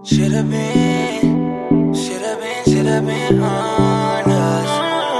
Should've been honest.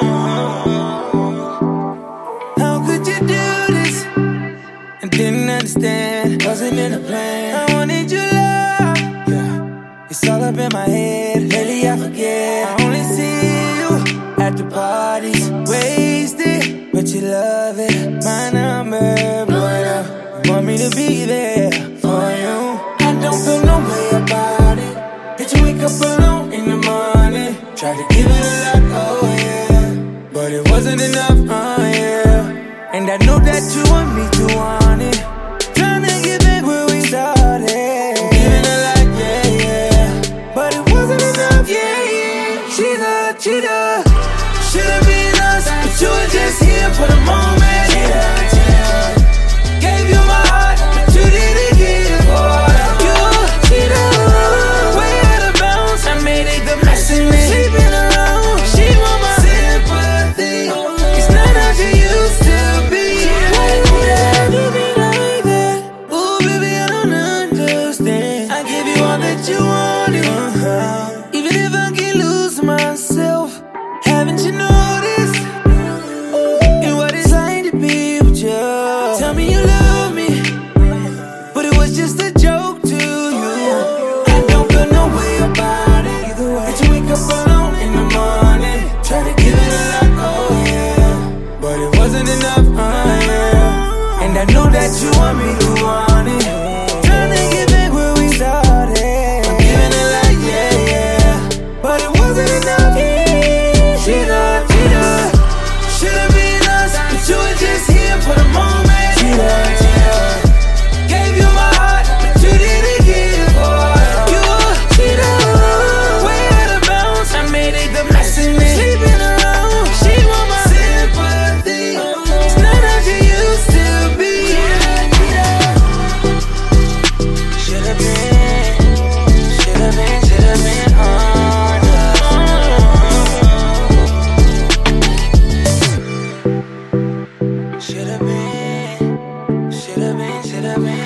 How could you do this? I didn't understand, wasn't in the plan. I wanted your love, yeah. It's all up in my head, lately I forget. I only see you at the parties, wasted, but you love it. My number, blowing up. You want me to be there for you. I don't feel no way about it. Bitch, you wake up alone in the morning. Try to give it a lot, oh yeah, but it wasn't enough, oh yeah. And I know that you want me to want it. Trying to get back where we started. Giving a lot, yeah, yeah, but it wasn't enough, yeah, yeah. Cheater, should've been us, but you were just here for the moment. Cheater, gave you my heart, but you didn't give it for you. Cheater, way out of bounds, I made it the mess in me. Sleeping around, she want my sympathy. It's not how she used to be. Why would I do me like that? Ooh, baby, I don't understand. I give you all that you wanted, even if I can lose myself. Haven't you noticed? And what it's like to be with you? Tell me you love me, but it was just a joke to you. I don't feel no way about it. Either way, but you wake up alone in the morning. Try to give it a lot, oh yeah, but it wasn't enough, oh yeah. And I know that you want me to want it. Trying to get back where we started. I'm giving a lot, yeah, yeah, but it wasn't enough, yeah. Cheater, should've been us, but you were just here for the moment. Cheater, gave you my heart, but you didn't give it for you. Cheater, way out of bounds, I made it the mess in me. Sleeping around, she want my sympathy. It's not how she used to be. Should've been honest. Should've been